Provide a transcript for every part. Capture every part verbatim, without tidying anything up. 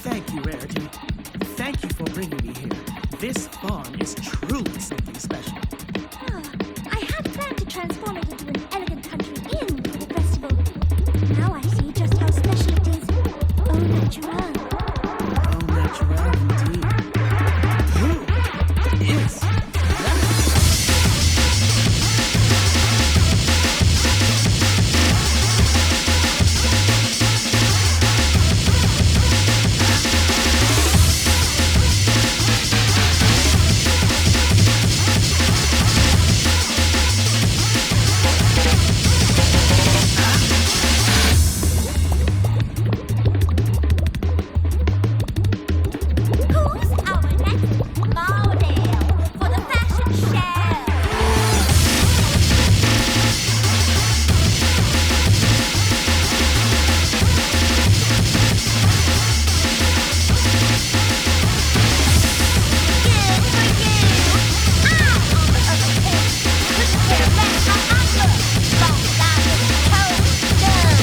Thank you, Rarity. Thank you for bringing me here. This farm is truly something special. Ah, I had planned to transform it into an elegant country inn for the festival. Now I see just how special it is. Au naturel. Au naturel, indeed. Who is that? Who's our next model for the fashion show? Good for you. I'm on the other end. Couldn't care less how I look. Long as I look toe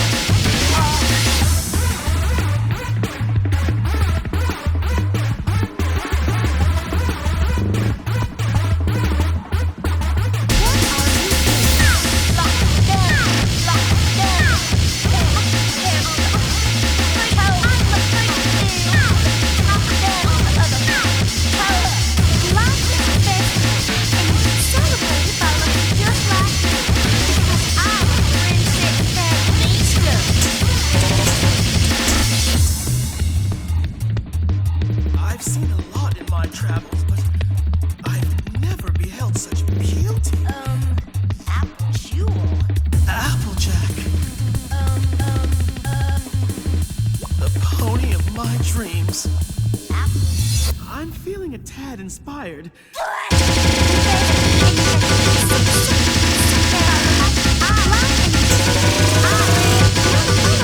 I've seen a lot in my travels, but I've never beheld such beauty. Um, Apple Jewel. Applejack, Um, um, um, the pony of my dreams. Apple. I'm feeling a tad inspired. I